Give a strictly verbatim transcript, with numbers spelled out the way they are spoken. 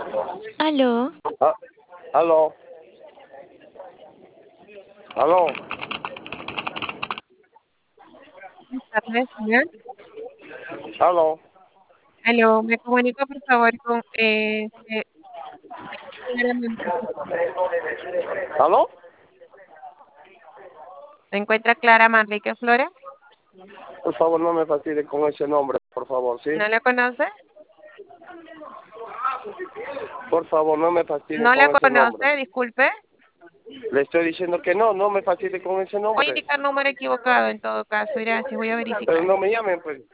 Aló, Ah, aló, aló, Buenas tardes, señor. aló, Aló, me comunico por favor con eh, se- Clara Manrique. aló. ¿Se encuentra Clara Manrique Flores? Por favor, no me fastidie con ese nombre, por favor, ¿sí? ¿No la conoce? Por favor, no me fastidie ¿No la con ese nombre. conoce? Disculpe. Le estoy diciendo que no, no me fastidie con ese Voy a nombre. indicar número equivocado en todo caso. Gracias, voy a Pero verificar. no me llamen, pues.